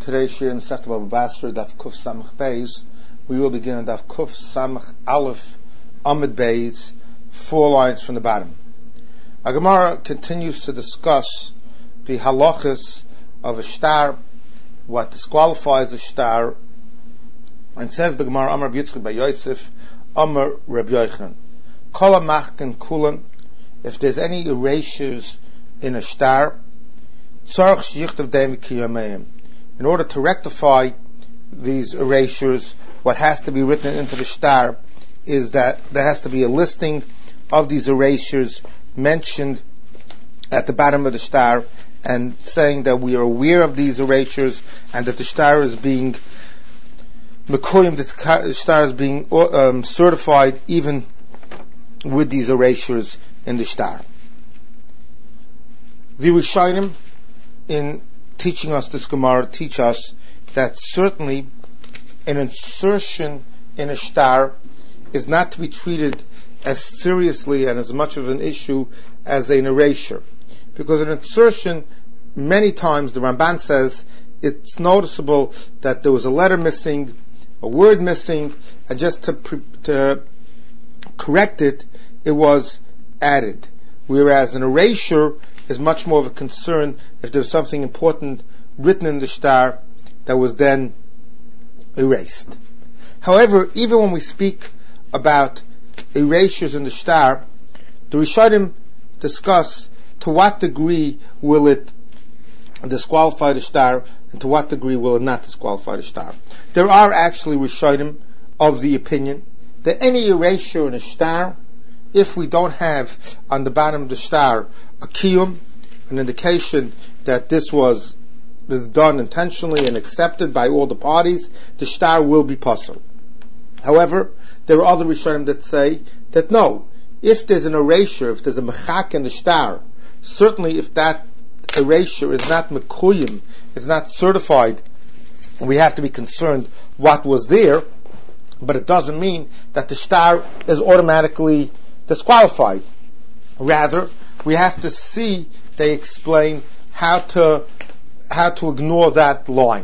today's shir in Sechta Baba Basra, Daf Kuf Samach Beis. We will begin on Daf Kuf Samach Aleph Amid Beis, 4 lines from the bottom. Our Gemara continues to discuss the halachas of a shtar, what disqualifies a shtar, and says the Gemara, Amar B'Yitzchak Bar Yosef, Amar Reb Yochanan, Kol HaMachken Kulam, if there's any erasures in a shtar, Tzarech Shichtav Deim V'Kiyameim. In order to rectify these erasures, what has to be written into the shtar is that there has to be a listing of these erasures mentioned at the bottom of the shtar, and saying that we are aware of these erasures and that the shtar is being mekuyim, the shtar is being certified even with these erasures in the shtar. The Rishonim, in teaching us this Gemara, teach us that certainly an insertion in a shtar is not to be treated as seriously and as much of an issue as an erasure. Because an insertion, many times the Ramban says, it's noticeable that there was a letter missing, a word missing, and just to correct it, it was added. Whereas an erasure is much more of a concern if there's something important written in the shtar that was then erased. However, even when we speak about erasures in the shtar, the Rishonim discuss to what degree will it disqualify the shtar and to what degree will it not disqualify the shtar. There are actually Rishonim of the opinion that any erasure in a shtar, if we don't have on the bottom of the shtar a kiyum, an indication that this was done intentionally and accepted by all the parties, the shtar will be possible. However, there are other Rishonim that say that no, if there's an erasure, if there's a mechak in the shtar, certainly if that erasure is not mekuyim, it's not certified, we have to be concerned what was there, but it doesn't mean that the shtar is automatically disqualified. Rather, we have to see, they explain how to ignore that line.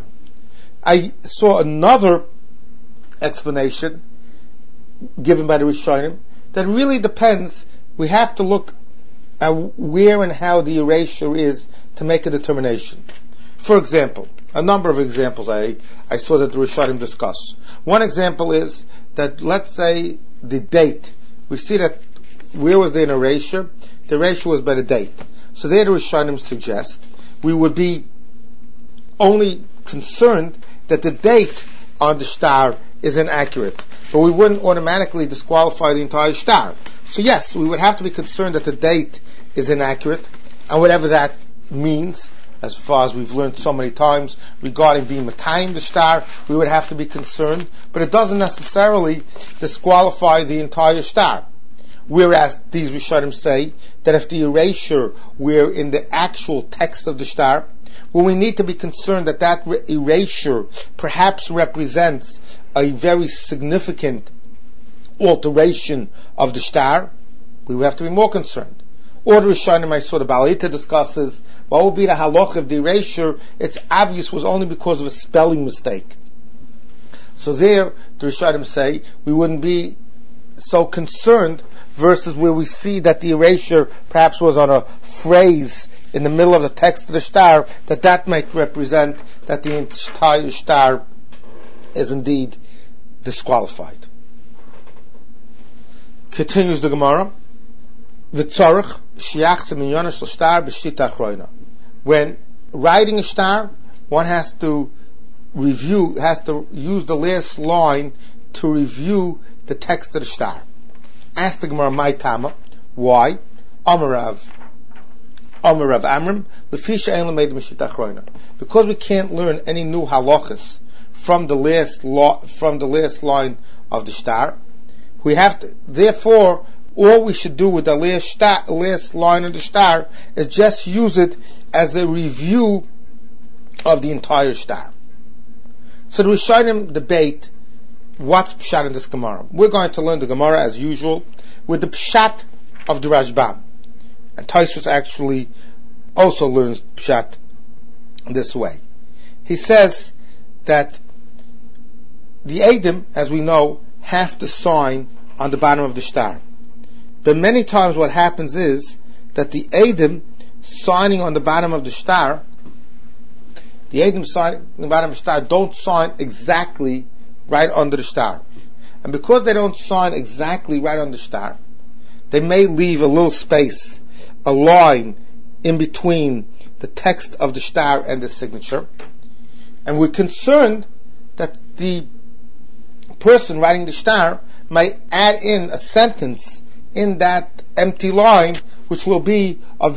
I saw another explanation given by the Rishonim that really depends. We have to look at where and how the erasure is to make a determination. For example, a number of examples I saw that the Rishonim discuss. One example is that, let's say, the date. We see that where was there an erasure? The erasure was by the date. So there the Rishonim suggest we would be only concerned that the date on the shtar is inaccurate, but we wouldn't automatically disqualify the entire shtar. So yes, we would have to be concerned that the date is inaccurate, and whatever that means, as far as we've learned so many times regarding being Makayim the shtar, we would have to be concerned, but it doesn't necessarily disqualify the entire shtar. Whereas these Rishonim say that if the erasure were in the actual text of the shtar, well, we need to be concerned that that erasure perhaps represents a very significant alteration of the shtar, we would have to be more concerned. Or the Rishonim, I saw the Balita discusses, what would be the halach of the erasure? It's obvious was only because of a spelling mistake. So there, the Rishonim say, we wouldn't be so concerned, versus where we see that the erasure perhaps was on a phrase in the middle of the text of the shtar, that might represent that the entire shtar is indeed disqualified. Continues the Gemara, V'tzorech shiachsim inyonesh l'shtar b'shita achroina. When writing a shtar, one has to use the last line to review the text of the shtar. Ask the Gemara, my tama, why? Amarav Amram, l'fisha ein l'meid m'shita achroina. Because we can't learn any new halachas from the last line of the shtar, we have to. Therefore, all we should do with the last line of the shtar is just use it as a review of the entire shtar. So the Rishonim debate what's pshat in this Gemara. We're going to learn the Gemara as usual with the pshat of the Rashbam. And Tosfos actually also learns pshat this way. he says that the Eidim, as we know, have to sign on the bottom of the shtar. But many times what happens is that the Eidim signing on the bottom of the shtar, the Eidim signing on the bottom of the shtar don't sign exactly right under the shtar. And because they don't sign exactly right on the shtar, they may leave a little space, a line in between the text of the shtar and the signature. And we're concerned that the person writing the shtar might add in a sentence in that empty line, which will be of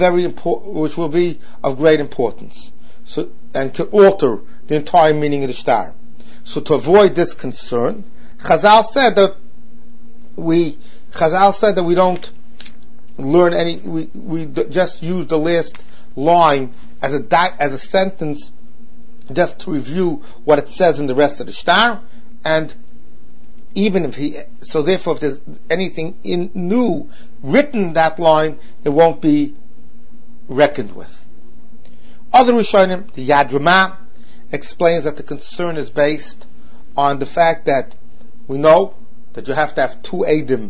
great importance, so and could alter the entire meaning of the shtar. So to avoid this concern, Chazal said that we don't learn any. We just use the last line as a sentence, just to review what it says in the rest of the shtar, and even if therefore if there's anything new written in that line, it won't be reckoned with. Other Rishonim, the Yad Ramah, explains that the concern is based on the fact that we know that you have to have two Eidim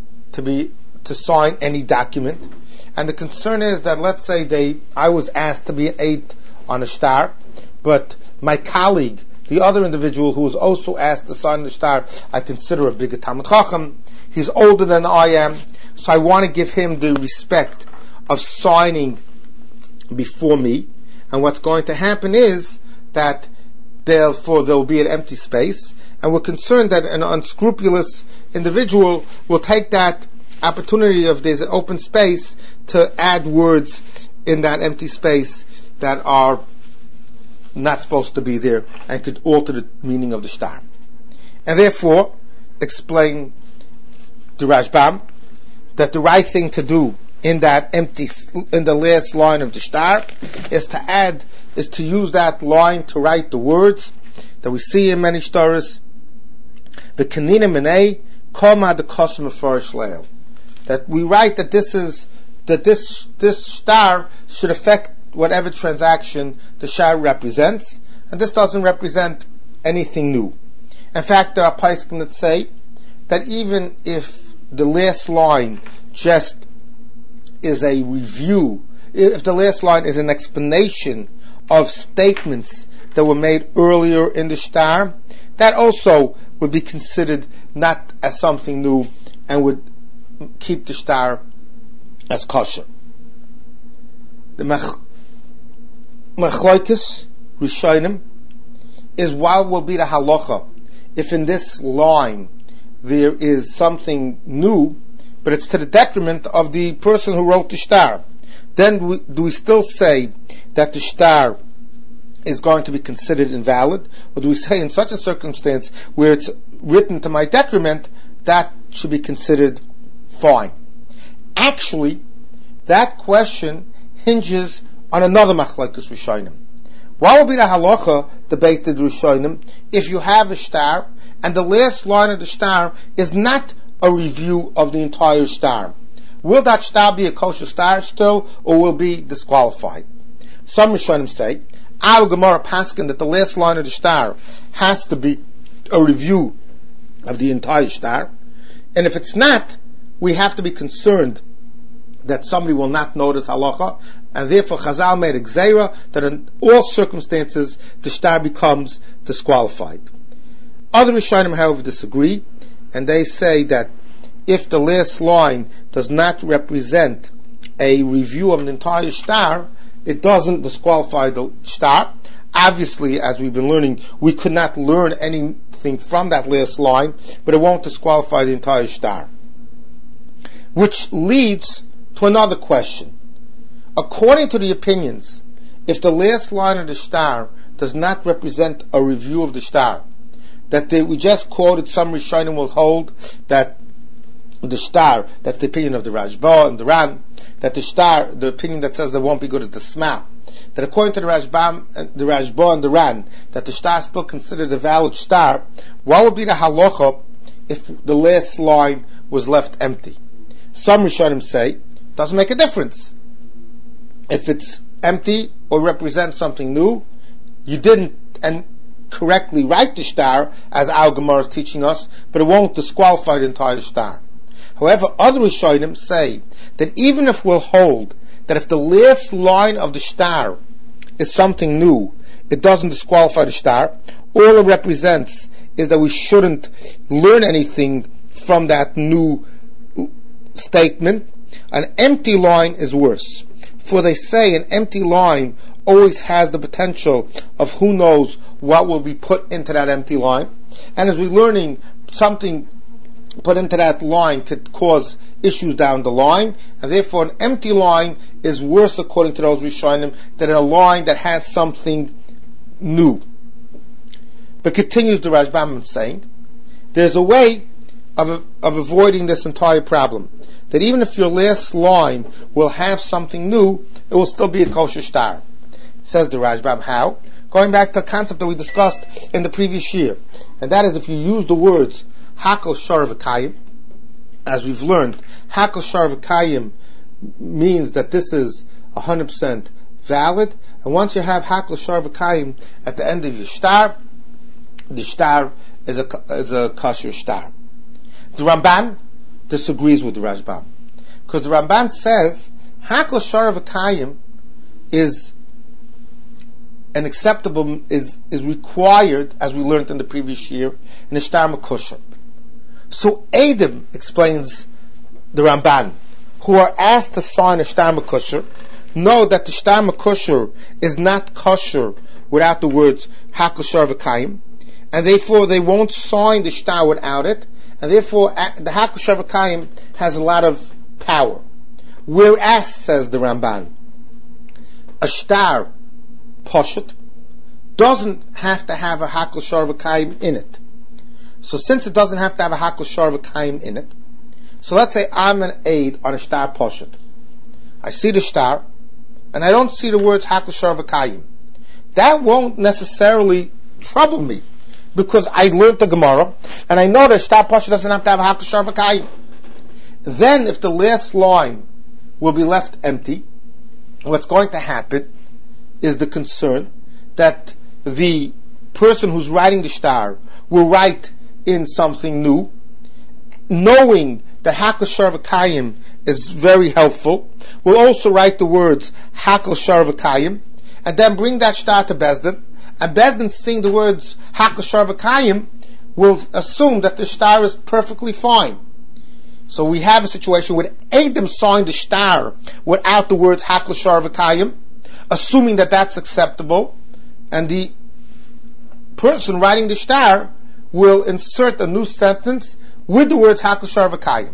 to sign any document, and the concern is that, let's say I was asked to be an Eid on a shtar, but my colleague, the other individual who was also asked to sign the shtar, I consider a bigger Talmid Chacham. He's older than I am, so I want to give him the respect of signing before me. And what's going to happen is that therefore there will be an empty space, and we're concerned that an unscrupulous individual will take that opportunity of there's an open space to add words in that empty space that are not supposed to be there and could alter the meaning of the shtar. And therefore, explain the Rashbam that the right thing to do in the last line of the shtar is to use that line to write the words that we see in many shtaros. The kanina minei koma the kosem farish leil. That we write that this shtar should affect whatever transaction the shtar represents, and this doesn't represent anything new. In fact, there are poskim that say that even if the last line just is a review, if the last line is an explanation of statements that were made earlier in the shtar, that also would be considered not as something new and would keep the shtar as kosher. The Machlokes Rishonim is what will be the halacha if in this line there is something new, but it's to the detriment of the person who wrote the shtar. Then do we still say that the shtar is going to be considered invalid, or do we say in such a circumstance where it's written to my detriment, that should be considered fine? Actually, that question hinges on another Machlokes Rishonim. What will be the halacha debated Rishonim if you have a shtar and the last line of the shtar is not a review of the entire shtar? Will that shtar be a kosher shtar still, or will be disqualified? Some Rishonim say, our Gemara paskin that the last line of the shtar has to be a review of the entire shtar, and if it's not, we have to be concerned that somebody will not notice halacha, and therefore Chazal made a gzeira that in all circumstances the shtar becomes disqualified. Other Rishonim, however, disagree, and they say that if the last line does not represent a review of an entire shtar, it doesn't disqualify the shtar. Obviously, as we've been learning, we could not learn anything from that last line, but it won't disqualify the entire shtar. Which leads to another question. According to the opinions, if the last line of the shtar does not represent a review of the shtar, we just quoted, some Rishonim will hold that the shtar, that's the opinion of the Rashba and the Ran, that the shtar, the opinion that says there won't be good at the Sma, that according to the Rashba and the Ran, that the shtar is still considered a valid shtar, what would be the halacha if the last line was left empty? Some Rishonim say, doesn't make a difference. If it's empty or represents something new, you didn't and correctly write the shtar, as our Gemara is teaching us, but it won't disqualify the entire shtar. However, other Rishonim say that even if we'll hold that if the last line of the shtar is something new, it doesn't disqualify the shtar. All it represents is that we shouldn't learn anything from that new statement. An empty line is worse. For they say an empty line always has the potential of who knows what will be put into that empty line. And as we're learning, something put into that line could cause issues down the line, and therefore an empty line is worse, according to those Rishonim, than a line that has something new. But continues the Rashbam saying, there's a way of avoiding this entire problem, that even if your last line will have something new, it will still be a kosher shtar. Says the Rashbam, how? Going back to a concept that we discussed in the previous year, and that is if you use the words Hakol Shar V'Kayim, as we've learned, Hakol Shar V'Kayim means that this is 100% valid, and once you have Hakol Shar V'Kayim at the end of your shtar, the shtar is a kosher shtar. The Ramban disagrees with the Rashbam, because the Ramban says Hakol Shar V'Kayim is an acceptable, is required, as we learned in the previous year, in the shtar Mekusher. So Adam, explains the Ramban, who are asked to sign a shtar Mekusher, know that the shtar Mekusher is not kosher without the words Hakol Shar V'Kayim, and therefore they won't sign the shtar without it, and therefore the Hakol Shar V'Kayim has a lot of power. Whereas, says the Ramban, a shtar Poshet doesn't have to have a Hakol Shar V'Kayim in it. So since it doesn't have to have a Hakol Shar V'Kayim in it, so let's say I'm an aid on a shtar Poshet. I see the shtar, and I don't see the words Hakol Shar V'Kayim. That won't necessarily trouble me, because I learned the Gemara, and I know that shtar Poshet doesn't have to have a Hakol Shar V'Kayim. Then, if the last line will be left empty, what's going to happen is the concern that the person who's writing the shtar will write in something new, knowing that Hakol Shar V'Kayim is very helpful, will also write the words Hakol Shar V'Kayim, and then bring that shtar to Bezdin, and Bezdin, seeing the words Hakol Shar V'Kayim, will assume that the shtar is perfectly fine. So we have a situation where Adam signed the shtar without the words Hakol Shar V'Kayim, assuming that that's acceptable, and the person writing the shtar will insert a new sentence with the words Hakol Shar V'Kayim.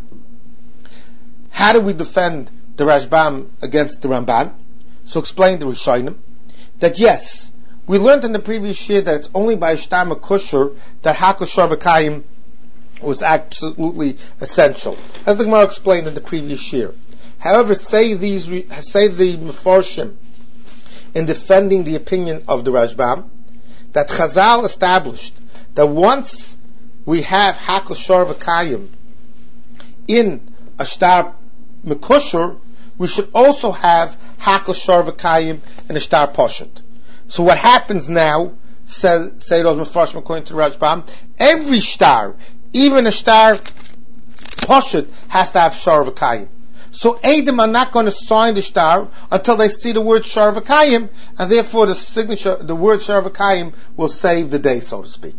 How do we defend the Rashbam against the Ramban? So explain the Rishonim that yes, we learned in the previous year that it's only by shtar Mekusher that Hakol Shar V'Kayim was absolutely essential, as the Gemara explained in the previous year. However, say the Mefarshim, in defending the opinion of the Rashbam, that Chazal established that once we have Hakol Shar V'Kayim in a shtar Mekusher, we should also have Hakol Shar V'Kayim in a shtar Poshet. So what happens now, say those Mefarshim according to the Rashbam, every shtar, even a shtar Poshet, has to have Shar V'Kayim. So Adam are not going to sign the shtar until they see the word Shar V'Kayim, and therefore the word Shar V'Kayim will save the day, so to speak.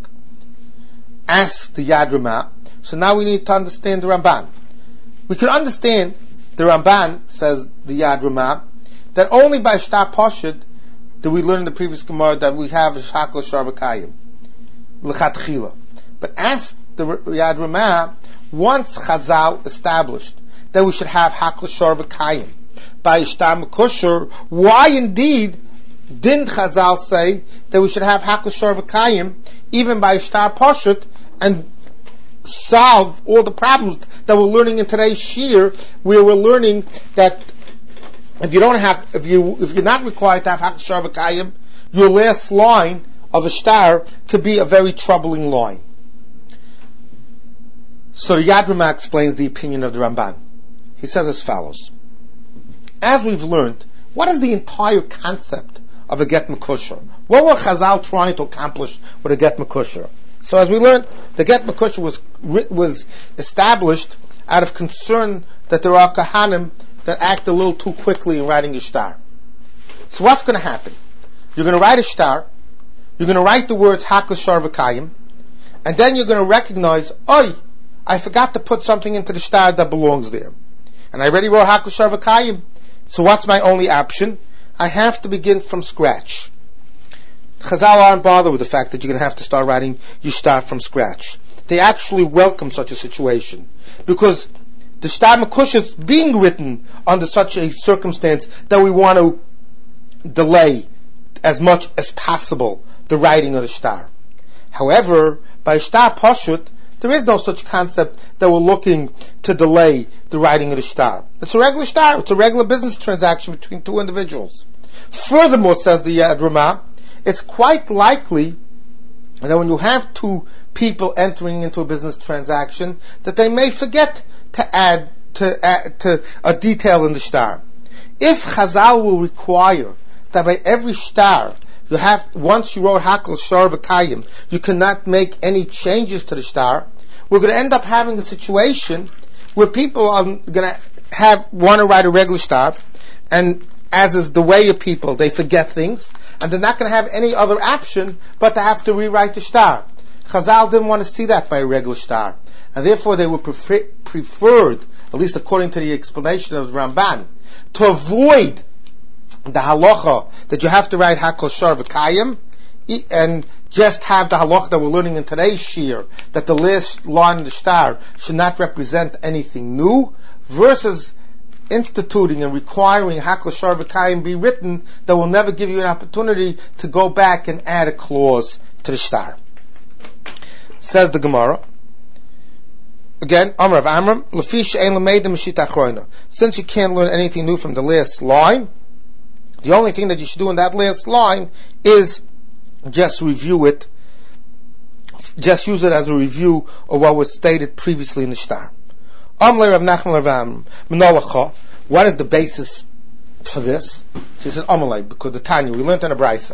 Ask the Yad Ramah. So now we need to understand the Ramban. We can understand the Ramban, says the Yad Ramah, that only by shtar Poshet do we learn in the previous Gemara that we have Hakol Shar V'Kayim l'chatchila. But ask the Yad Ramah, once Chazal established that we should have Hakol Shar V'Kayim by shtar Mekusher, why indeed didn't Chazal say that we should have Hakol Shar V'Kayim even by shtar Poshet and solve all the problems that we're learning in today's shir, where we're learning that if you're not required to have Hakol Shar V'Kayim, your last line of a shtar could be a very troubling line. So the Yad Ramah explains the opinion of the Ramban. He says as follows: as we've learned, what is the entire concept of a get mekusher. What were Chazal trying to accomplish with a get mekusher? So as we learned, the get mekusher was established out of concern that there are kahanim that act a little too quickly in writing a shtar. So what's going to happen? You're going to write a shtar, you're going to write the words Hakol Shar V'Kayim, and then you're going to recognize, I forgot to put something into the shtar that belongs there. And I already wrote Hakol Shar V'Kayim, so what's my only option? I have to begin from scratch. Chazal aren't bothered with the fact that you're going to have to start writing your shtar from scratch. They actually welcome such a situation, because the shtar mekusher is being written under such a circumstance that we want to delay as much as possible the writing of the shtar. However, by shtar pashut, there is no such concept that we're looking to delay the writing of the shtar. It's a regular shtar. It's a regular business transaction between two individuals. Furthermore, says the Yad Ramah, it's quite likely that when you have two people entering into a business transaction, that they may forget to add to a detail in the shtar. If Chazal will require that by every shtar you have, once you wrote Hakol Shar V'Kayim, you cannot make any changes to the shtar, we're going to end up having a situation where people are going to want to write a regular shtar, and as is the way of people, they forget things, and they're not going to have any other option but to have to rewrite the shtar. Chazal didn't want to see that by a regular shtar, and therefore they were preferred, at least according to the explanation of the Ramban, to avoid the halacha that you have to write Hakol Shar V'Kayim, and just have the halacha that we're learning in today's shir, that the last line of the shtar should not represent anything new, versus instituting and requiring Hakol Shar V'Kayim be written that will never give you an opportunity to go back and add a clause to the shtar. Says the Gemara, again, Amar of Amram, Lefi she'ein l'meidim mishita achroina. Since you can't learn anything new from the last line, the only thing that you should do in that last line is just review it, just use it as a review of what was stated previously in the shtar. Amle Rav Nachman Rav Menolacha. What is the basis for this? She said Amalei, because the Tanya, we learned in a Brisa.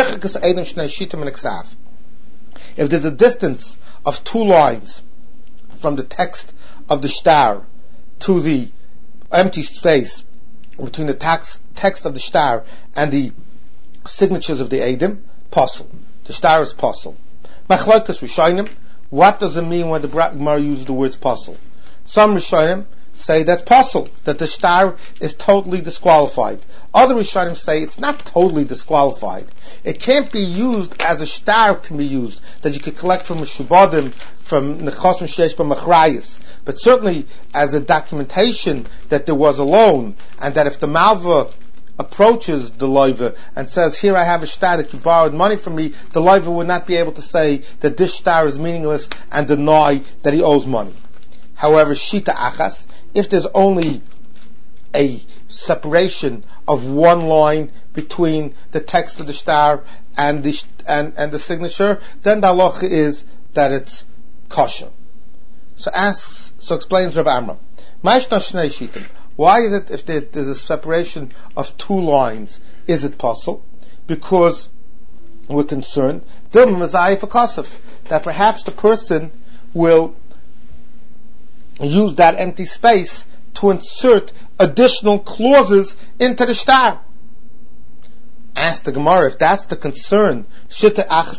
If there's a distance of 2 lines from the text of the shtar to the empty space between the text of the shtar and the signatures of the Eidim, Posel. The shtar is Posel. Machlokes Rishonim, what does it mean when the Gemara uses the words Posel? Some Rishonim say that's Posel, that the shtar is totally disqualified. Other Rishonim say it's not totally disqualified. It can't be used as a shtar can be used, that you could collect from a Shubadim, from Nechosim Sheish B'Machrayis, but certainly as a documentation that there was a loan, and that if the Malva approaches the loiva and says, here I have a shtar that you borrowed money from me, the loiva would not be able to say that this shtar is meaningless and deny that he owes money. However, shita achas, if there's only a separation of 1 line between the text of the shtar and the signature, then the halacha is that it's kosher. So explains Rav Amram. Why is it if there's a separation of 2 lines, is it possible? Because we're concerned that perhaps the person will use that empty space to insert additional clauses into the shtar. Ask the Gemara, if that's the concern, so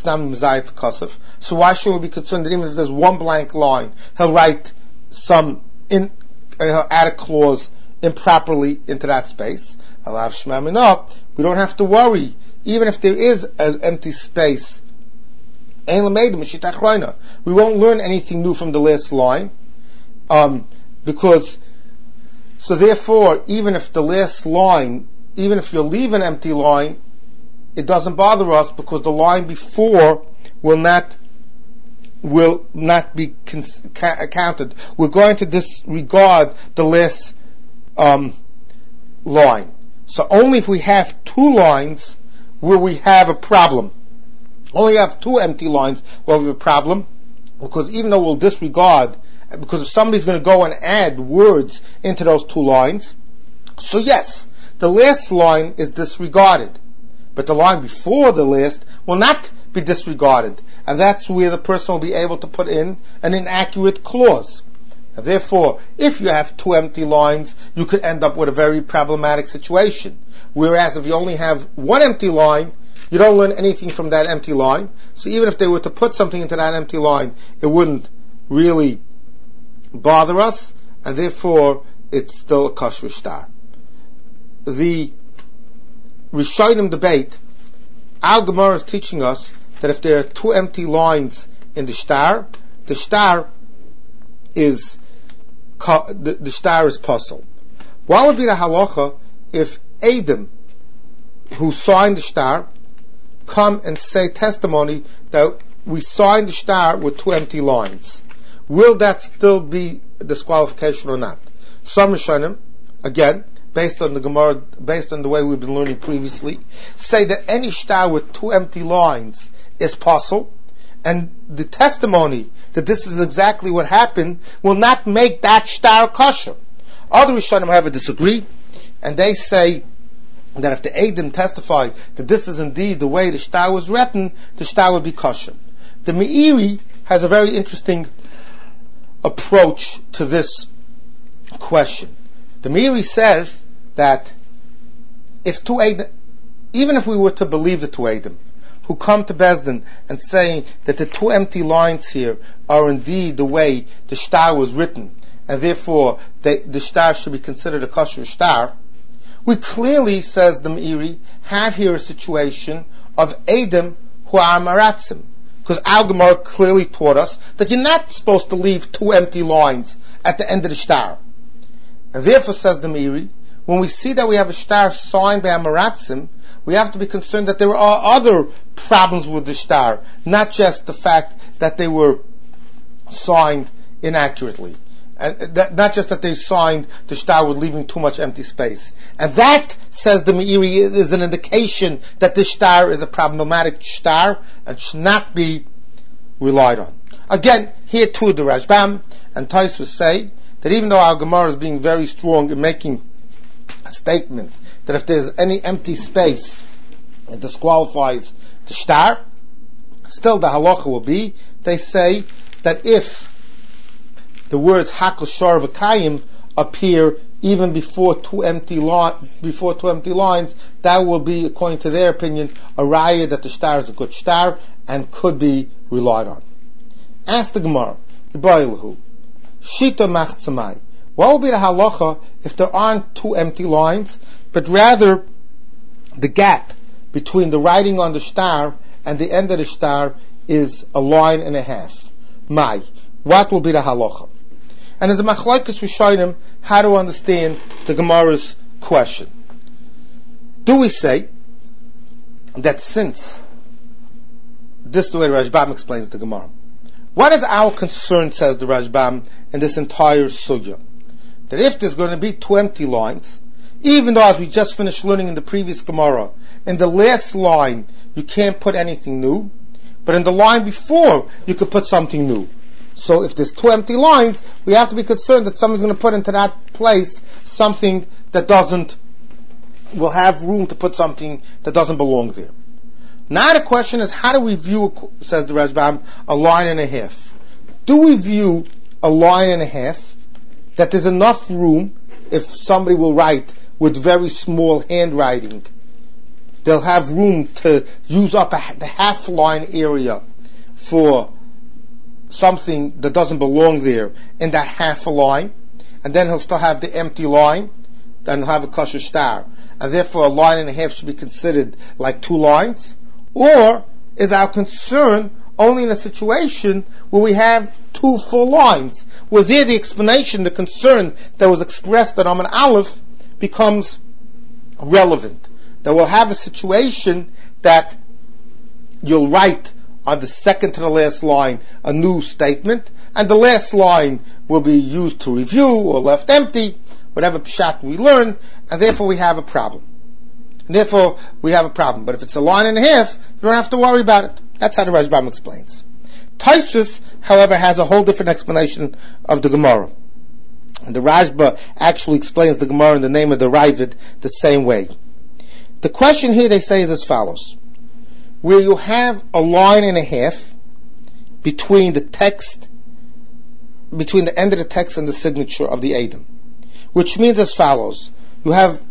why should we be concerned that even if there's 1 blank line, he'll write he'll add a clause improperly into that space? We don't have to worry, even if there is an empty space. We won't learn anything new from the last line, because so therefore, even if the last line, even if you leave an empty line, it doesn't bother us, because the line before will not be counted. We're going to disregard the last line. So only if we have 2 lines will we have a problem. Only have 2 empty lines will we have a problem, because even though we'll disregard, because if somebody's going to go and add words into those 2 lines, so yes, the last line is disregarded. but the line before the last will not be disregarded. And that's where the person will be able to put in an inaccurate clause. And therefore, if you have two empty lines, you could end up with a very problematic situation. Whereas if you only have one empty line, you don't learn anything from that empty line. So even if they were to put something into that empty line, it wouldn't really bother us, and therefore it's still a kosher shtar. The Rishonim debate, Al Gemara is teaching us that if there are two empty lines in the shtar is puzzle. What would be the halacha if Adam, who signed the shtar, come and say testimony that we signed the shtar with two empty lines? Will that still be a disqualification or not? Some Rishonim, again, based on the Gemara, based on the way we've been learning previously, say that any shtar with two empty lines is possible, and the testimony that this is exactly what happened will not make that shtar kosher. Other Rishonim, however, disagree, and they say that if the Eidim testify that this is indeed the way the shtar was written, the shtar would be kosher. The Meiri has a very interesting approach to this question. The Meiri says that if two Eidim, even if we were to believe the two Eidim, who come to Bezdin and saying that the two empty lines here are indeed the way the shtar was written, and therefore the shtar should be considered a kosher shtar, we clearly, says the Meiri, have here a situation of Eidim who are Maratzim. Because Al Gemara clearly taught us that you're not supposed to leave two empty lines at the end of the shtar. And therefore, says the Meiri, when we see that we have a shtar signed by Amaratzim, we have to be concerned that there are other problems with the shtar, not just the fact that they were signed inaccurately. And not just that they signed the shtar with leaving too much empty space. And that, says the Meiri, is an indication that this shtar is a problematic shtar and should not be relied on. Again, here too the Rashbam and Tosfos say that even though our Gemara is being very strong in making a statement that if there's any empty space, it disqualifies the shtar, still the halacha will be, they say that if the words Hakol Shor V'Kayim appear even before two empty lines, that will be, according to their opinion, a raya that the shtar is a good shtar and could be relied on. Ask the Gemara, Shita Machtzamai, what will be the halacha if there aren't two empty lines, but rather the gap between the writing on the shtar and the end of the shtar is a line and a half? What will be the halacha? And as a machlokes Rishonim, how to understand the Gemara's question. Do we say that since, this is the way the Rashbam explains the Gemara, what is our concern, says the Rashbam, in this entire sugya? That if there's going to be two empty lines, even though as we just finished learning in the previous Gemara, in the last line you can't put anything new, but in the line before you could put something new. So if there's two empty lines, we have to be concerned that someone's going to put into that place something that will have room to put something that doesn't belong there. Now the question is, how do we view, says the Rashbam, a line and a half? Do we view a line and a half that there's enough room, if somebody will write with very small handwriting, they'll have room to use up the half line area for something that doesn't belong there in that half a line, and then he'll still have the empty line, then he'll have a kosher shtar, and therefore a line and a half should be considered like two lines? Or is our concern only in a situation where we have two full lines, where there the explanation, the concern that was expressed at Amud Aleph becomes relevant? That we'll have a situation that you'll write on the second to the last line a new statement, and the last line will be used to review or left empty, whatever pshat we learn, and therefore we have a problem. But if it's a line and a half, you don't have to worry about it. That's how the Rashbam explains. Tosfos, however, has a whole different explanation of the Gemara. And the Rashba actually explains the Gemara in the name of the Ravid the same way. The question here, they say, is as follows. Where you have a line and a half between the text, between the end of the text and the signature of the Edom, which means as follows. You have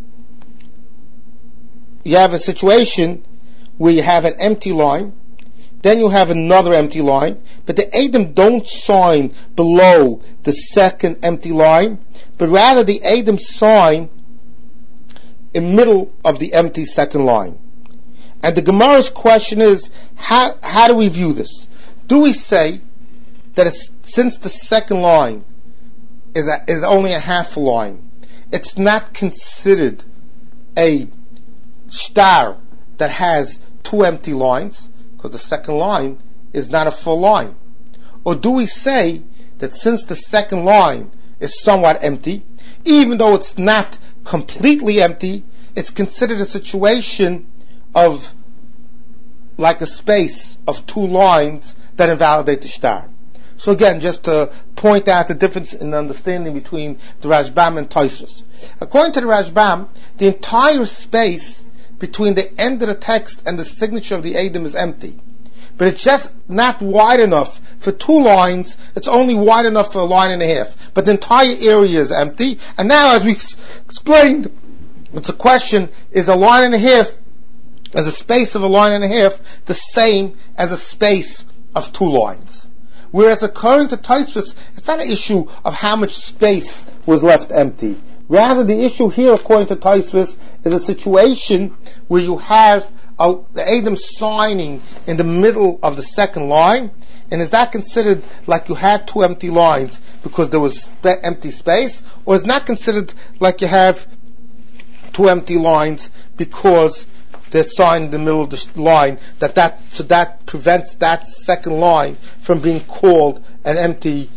a situation where you have an empty line, then you have another empty line, but the Edom don't sign below the second empty line, but rather the Edom sign in the middle of the empty second line. And the Gemara's question is, how do we view this? Do we say that since the second line is only a half a line, it's not considered a shtar that has two empty lines, because the second line is not a full line? Or do we say that since the second line is somewhat empty, even though it's not completely empty, it's considered a situation of like a space of two lines that invalidate the shtar? So again, just to point out the difference in understanding between the Rashbam and Tosfos. According to the Rashbam, the entire space between the end of the text and the signature of the Edom is empty. But it's just not wide enough for two lines, it's only wide enough for a line and a half. But the entire area is empty. And now, as we explained, it's a question, is a line and a half, as a space of a line and a half, the same as a space of two lines? Whereas according to Tosfos, it's not an issue of how much space was left empty. Rather, the issue here, according to Tosfos, is a situation where you have the Edom signing in the middle of the second line, and is that considered like you had two empty lines because there was empty space, or is not considered like you have two empty lines because they're signed in the middle of the line, so that prevents that second line from being called an empty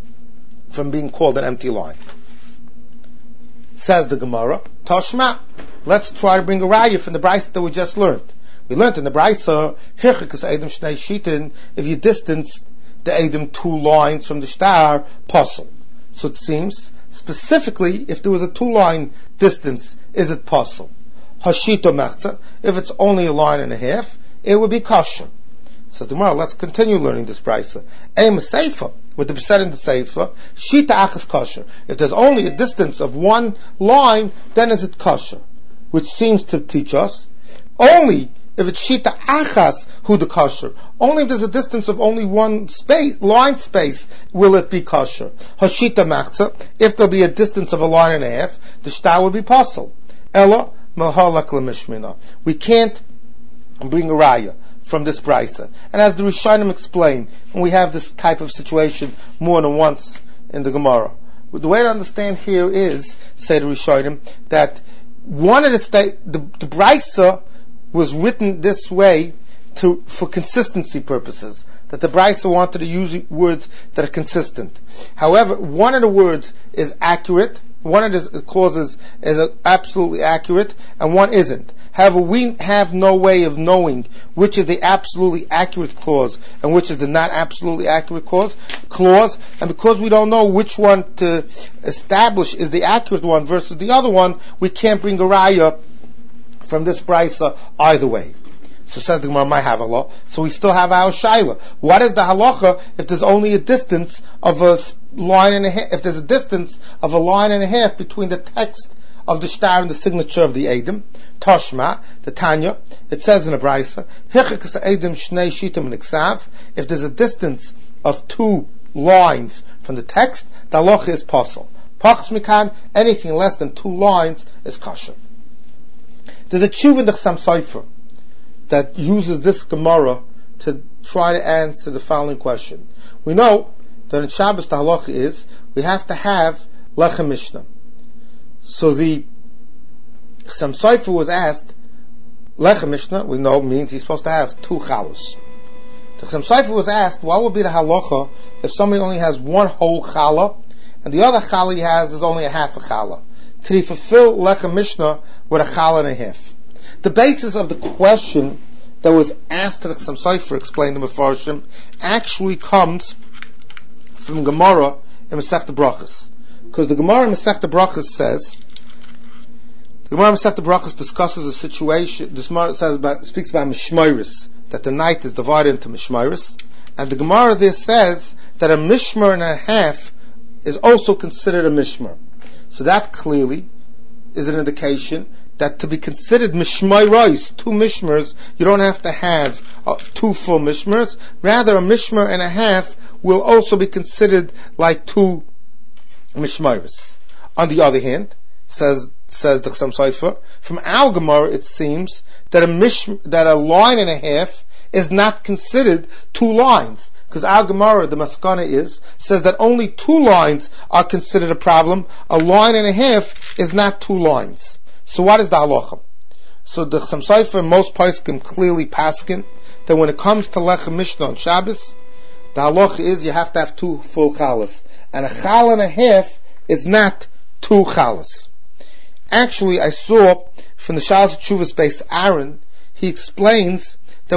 line? Says the Gemara, Tashma, let's try to bring a raya from the Brisa that we just learned. We learned in the Brisa, if you distance the Edom two lines from the shtar, possible. So it seems, specifically, if there was a 2-line distance, is it possible? Hashito mechza, if it's only a line and a half, it would be kosher. So tomorrow, let's continue learning this Brisa. Aim a seifa, with the percent in the seifa, shita achas kosher. If there's only a distance of one line, then is it kosher? Which seems to teach us, only if it's shita achas hu the kosher, only if there's a distance of only one line space, will it be kosher. Hashita mechza, if there'll be a distance of a line and a half, the shtar would be possible. Ella, malhalak l'mishmina. We can't bring a raya from this Brisa. And as the Rishonim explain, and we have this type of situation more than once in the Gemara, the way to understand here is, say the Rishonim, that one of the Brisa was written this way for consistency purposes. That the Brisa wanted to use words that are consistent. However, one of the words is accurate, one of the clauses is absolutely accurate, and one isn't. However, we have no way of knowing which is the absolutely accurate clause and which is the not absolutely accurate clause, and because we don't know which one to establish is the accurate one versus the other one, we can't bring a raya from this Brisa either way. So says the Gemara, my halacha. So we still have our shaila. What is the halacha if there's only a distance of a line and a half? If there's a distance of a line and a half between the text of the shtar and the signature of the Edom, Toshma, the Tanya, it says in the Brisa, if there's a distance of 2 lines from the text, the halacha is posel. Pachs mikan, anything less than 2 lines is kosher. There's a tshuva in the Chassam Sofer that uses this Gemara to try to answer the following question. We know that in Shabbos the halacha is we have to have lechem mishnah. So the Chassam Sofer was asked, lechem mishnah, we know means he's supposed to have 2 chalos. The Chassam Sofer was asked, what would be the halacha if somebody only has 1 whole chala and the other chala he has is only a half a chala? Could he fulfill lechem mishnah with a chala and a half? The basis of the question that was asked to the Chassam Sofer, explained in Mefarshim, actually comes from Gemara in Masechta Brachos. Because the Gemara in Masechta Brachos says, The Gemara Masechta Brachos discusses a situation. The Gemara speaks about mishmeris, that the night is divided into mishmeris, and the Gemara there says that a mishmer and a half is also considered a mishmer. So that clearly is an indication that to be considered mishmeros, 2 mishmers, you don't have to have 2 full mishmers. Rather, a mishmer and a half will also be considered like 2 mishmeros. On the other hand, says the Chassam Sofer, from our Gemara it seems that a line and a half is not considered 2 lines. Because our Gemara, the Maskana says that only 2 lines are considered a problem. A line and a half is not 2 lines. So what is the halacha? So the Chassam Sofer and most poskim clearly paskin that when it comes to Lechem Mishnah on Shabbos, the halacha is you have to have 2 full chalas. And a chal and a half is not 2 chalas. Actually, I saw from the Shalos Tshuvas Beis Aaron, he explains that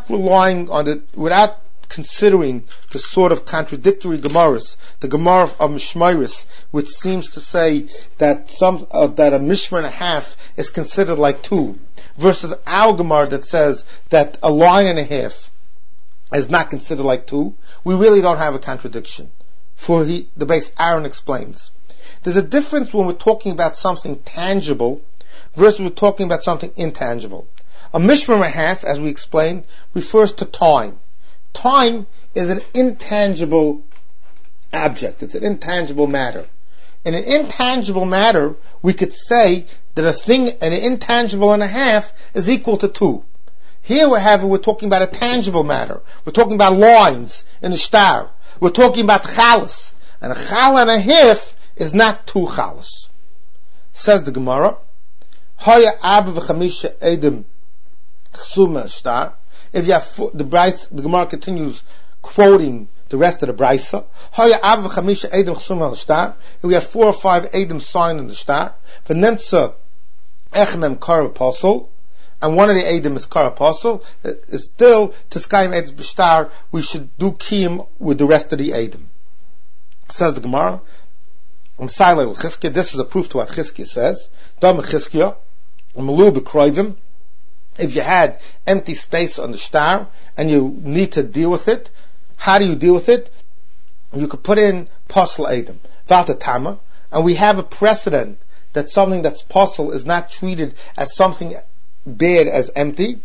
without considering the sort of contradictory Gemaras, the Gemara of Mishmeris, which seems to say that that a mishmer and a half is considered like 2, versus our Gemara that says that a line and a half is not considered like 2, we really don't have a contradiction. For the Beis Aaron explains. There's a difference when we're talking about something tangible versus we're talking about something intangible. A mishmer and a half, as we explained, refers to time. Time is an intangible object. It's an intangible matter. In an intangible matter, we could say that an intangible and a half is equal to 2. Here we're talking about a tangible matter. We're talking about lines in the shtar. We're talking about chalas. And a chal and a half is not 2 chalas. Says the Gemara, Haya arba v'chamisha edim chsuma shtar. If you have the Gemara continues quoting the rest of the Brisa. Haya arba v'chamisha edim chsuma shtar. If we have 4 or 5 edim signed in the shtar, v'nemtza echmem kar apostle, and one of the edim is kar apostle, is still to skayim edim b'shtar. We should do kiyum with the rest of the edim. Says the Gemara, this is a proof to what Chizkiah says. If you had empty space on the shtar and you need to deal with it, how do you deal with it? You could put in posel edim, vata tama, and we have a precedent that something that's posel is not treated as something bad as empty.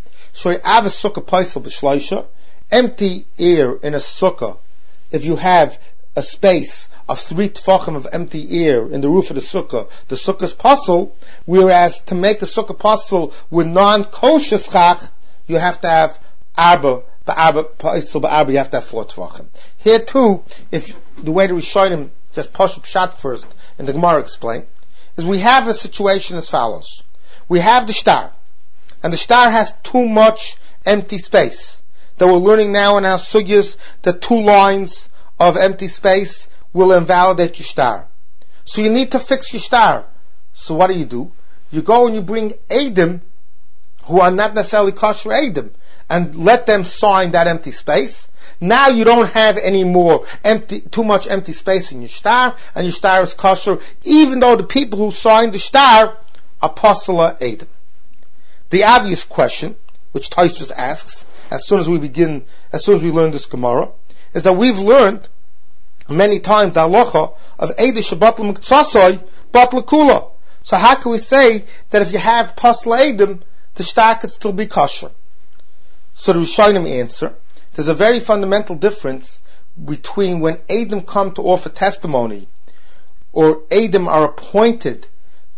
Empty air in a sukkah, if you have a space of 3 tefachim of empty air in the roof of the sukkah is posel, whereas to make a sukkah posel with non-kosher schach, you have to have arba, you have to have 4 tefachim. Here too, if the way the Rishonim just push up shot first, and the Gemara explain, is we have a situation as follows. We have the shtar, and the shtar has too much empty space. That we're learning now in our sugyas that 2 lines of empty space will invalidate your shtar. So you need to fix your shtar. So what do? You go and you bring edim who are not necessarily kosher edim and let them sign that empty space. Now you don't have any more too much empty space in your shtar, and your shtar is kosher, even though the people who signed the shtar are posela edim. The obvious question, which Tosfos asks, as soon as we learn this Gemara, is that we've learned many times the halacha of Eidei shebatl muktsasoi batl kula. So how can we say that if you have posel edim, the shtar could still be kosher? So the Rishonim answer, there's a very fundamental difference between when edim come to offer testimony, or edim are appointed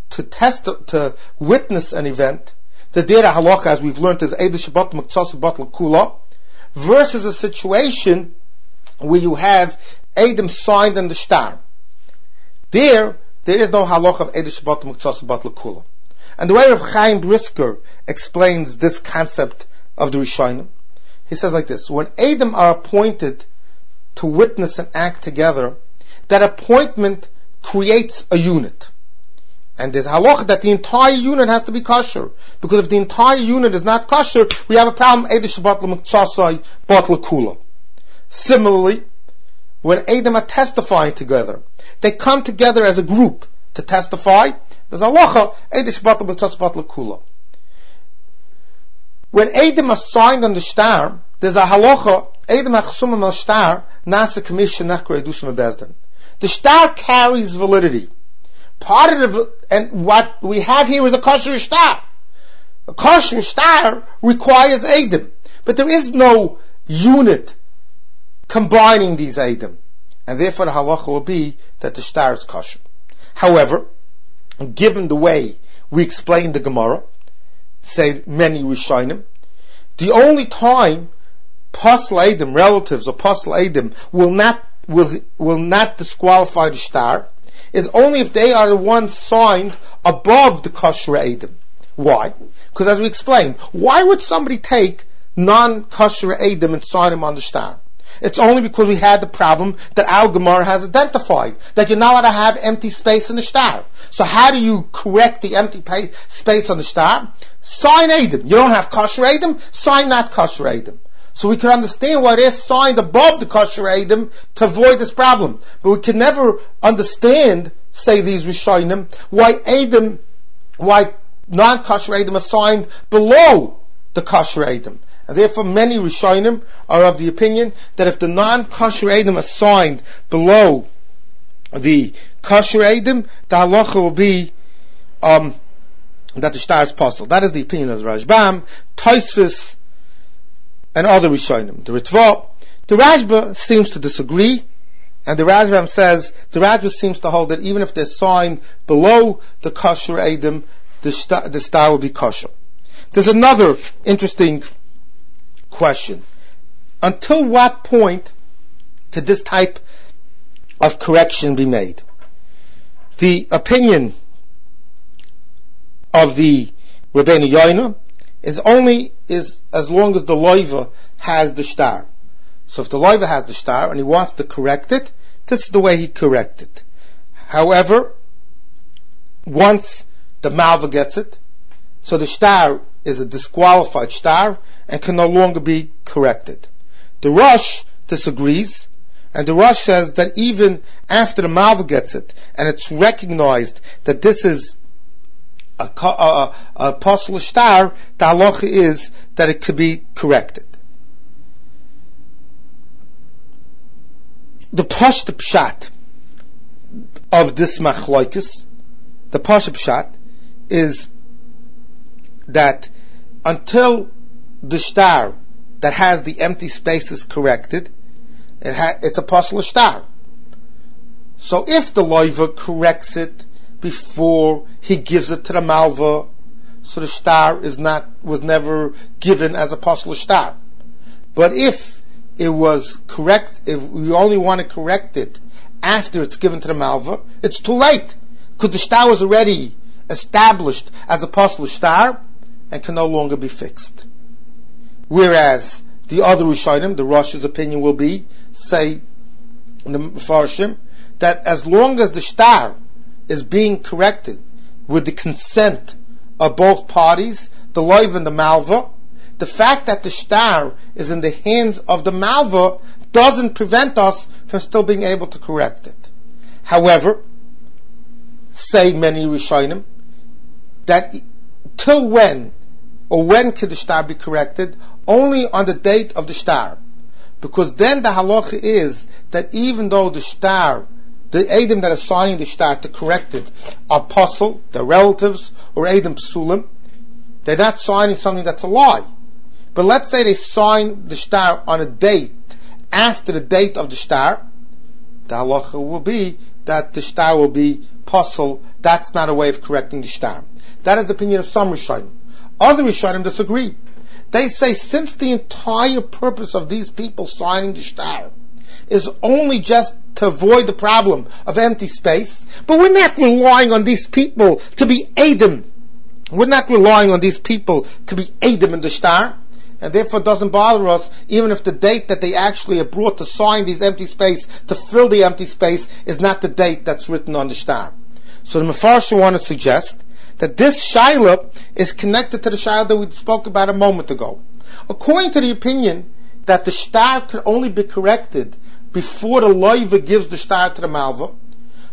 to witness an event. The dera halacha, as we've learned, is Eidei shebatl muktsasoi batl kula, versus a situation where you have edim signed in the shtar. There is no halacha of Eidei shebatl muktsasoi batl kula. And the way Rav Chaim Brisker explains this concept of the Rishonim, he says like this: when edim are appointed to witness and act together, that appointment creates a unit. And there's halacha that the entire unit has to be kosher, because if the entire unit is not kosher, we have a problem. Eidei shebatl muktsasoi batl kula. Similarly, when edim are testifying together, they come together as a group, to testify, there's halacha, Eidish Batal B'Tzatz Batal Kula. When Eidim are signed on the shtar, there's a halacha, Eidim HaChsumim al shtar, Nasa Commission Nachkor Edusim Bezdin. The shtar carries validity. Part of it, and what we have here is a kosher shtar. A kosher shtar requires Eidim. But there is no unit combining these Eidim. And therefore the halacha will be that the shtar is kosher. However, given the way we explain the Gemara, say many Rishonim, the only time Pasal Eidim, relatives or Pasal Eidim, will not disqualify the shtar is only if they are the ones signed above the kosher Eidim. Why? Because as we explained, why would somebody take non-kosher Eidim and sign him on the shtar? It's only because we had the problem that our Gemara has identified, that you're not allowed to have empty space in the shtar. So how do you correct the empty space on the shtar? Sign Eidim. You don't have kosher Eidim, sign not kosher Eidim. So we can understand why they're signed above the kosher Eidim to avoid this problem. But we can never understand, say these Rishonim, why non-kosher Eidim are signed below the kosher Eidim. And therefore many Rishonim are of the opinion that if the non-kosher Eidim are signed below the kosher Eidim, the halacha will be that the shtar is possible. That is the opinion of Rashbam, Tosfos, and other Rishonim. The Ritva, the Rashba seems to disagree, and the Rashbam says, the Rashba seems to hold that even if they're signed below the kosher Eidim, the shtar will be kosher. There's another interesting question. Until what point could this type of correction be made? The opinion of the Rabbeinu Yoina is as long as the loiva has the shtar. So if the loiva has the shtar and he wants to correct it, this is the way he corrects it. However, once the malva gets it, so the shtar is a disqualified shtar and can no longer be corrected. The Rosh disagrees, and the Rosh says that even after the malva gets it and it's recognized that this is a pasal shtar, the halacha is that it could be corrected. The pashut pshat of this machlokes, the pashut pshat is that until the shtar that has the empty space is corrected, it's a pasal shtar. So if the loiva corrects it before he gives it to the malva, so the shtar was never given as a pasal shtar. But if it was correct, if we only want to correct it after it's given to the malva, it's too late, because the shtar was already established as a pasal shtar and can no longer be fixed. Whereas the other Rishonim, the Rosh's opinion will be, say, in the Mefarshim, that as long as the shtar is being corrected with the consent of both parties, the loiv and the malva, the fact that the shtar is in the hands of the malva doesn't prevent us from still being able to correct it. However, say many Rishonim, that till when could the shtar be corrected? Only on the date of the shtar. Because then the halacha is that even though the shtar, the Eidim that are signing the shtar to correct it are pasal, they're relatives, or Eidim psulim, they're not signing something that's a lie. But let's say they sign the shtar on a date after the date of the shtar, the halacha will be that the shtar will be pasal. That's not a way of correcting the shtar. That is the opinion of some Rishonim. Other Rishonim disagree. They say since the entire purpose of these people signing the shtar is only just to avoid the problem of empty space, but we're not relying on these people to be Eidim. We're not relying on these people to be Eidim in the shtar, and therefore it doesn't bother us even if the date that they actually are brought to sign these empty space, to fill the empty space, is not the date that's written on the shtar. So the Mefarshim want to suggest that this shaila is connected to the shaila that we spoke about a moment ago. According to the opinion that the shtar could only be corrected before the loiva gives the shtar to the malva,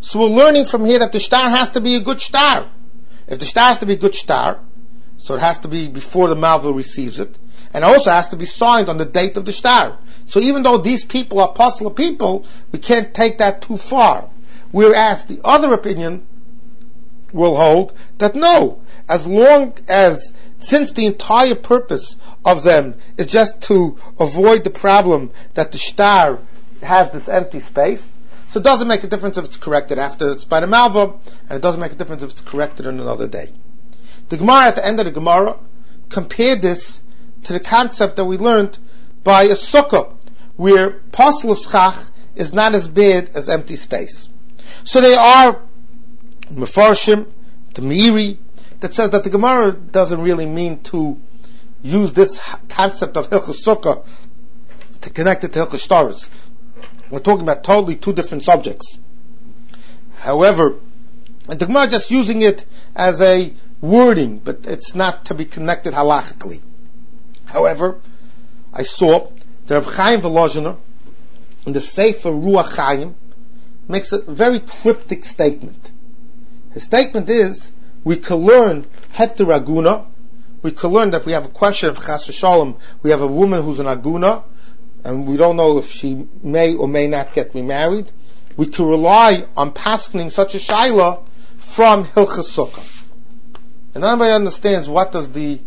So we're learning from here that the shtar has to be a good shtar. If the shtar has to be a good shtar, so it has to be before the malva receives it, and it also has to be signed on the date of the shtar. So even though these people are apostle people, we can't take that too far. Whereas the other opinion will hold that no, as long as, since the entire purpose of them is just to avoid the problem that the shtar has this empty space, so it doesn't make a difference if it's corrected after it's by the malva, and it doesn't make a difference if it's corrected on another day. The Gemara, at the end of the Gemara, compared this to the concept that we learned by a sukkah, where pasal schach is not as bad as empty space. So they are Mefarshim, the Meiri, that says that the Gemara doesn't really mean to use this concept of Hilchos Sukkah to connect it to Hilchos Shtaros. We're talking about totally two different subjects. However, the Gemara is just using it as a wording, but it's not to be connected halachically. However, I saw that Reb Chaim Volozhiner, in the Sefer Ruach Chaim, makes a very cryptic statement. His statement is, we can learn heter aguna, we can learn that if we have a question of chas v'shalom, we have a woman who's an aguna, and we don't know if she may or may not get remarried, we can rely on paskening such a shaila from Hilchos Sukkah. And nobody understands what does Reb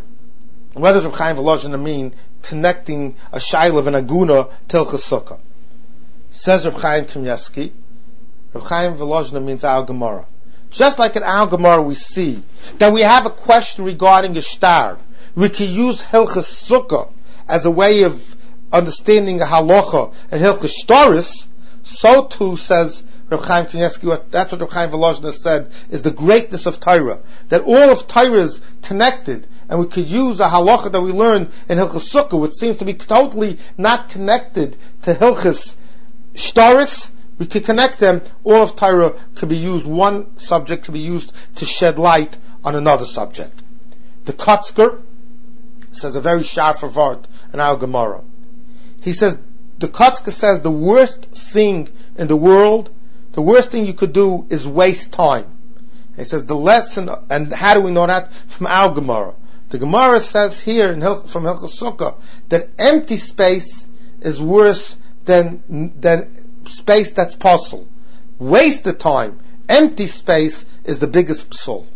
Chaim Volozhiner mean connecting a shaila of an aguna to Hilchos Sukkah. Says Reb Chaim Kanievsky, Reb Chaim Volozhiner means our Gemara. Just like in our Gemara we see that we have a question regarding a shtar, we can use Hilchos Sukkah as a way of understanding a halacha and Hilchos Shtaros, so too says Reb Chaim Kanievsky, that's what Reb Chaim Volozhiner said, is the greatness of Torah. That all of Torah is connected, and we could use a halacha that we learn in Hilchos Sukkah, which seems to be totally not connected to Hilchos Shtaros. We could connect them. All of Torah could be used, one subject could be used to shed light on another subject. The Kotzker says a very sharp word in our Gemara. He says, the Kotzker says the worst thing in the world, the worst thing you could do is waste time. He says the lesson, and how do we know that? From our Gemara. The Gemara says here from Hilchos Sukkah that empty space is worse than space that's possible. Wasted time, empty space is the biggest psul.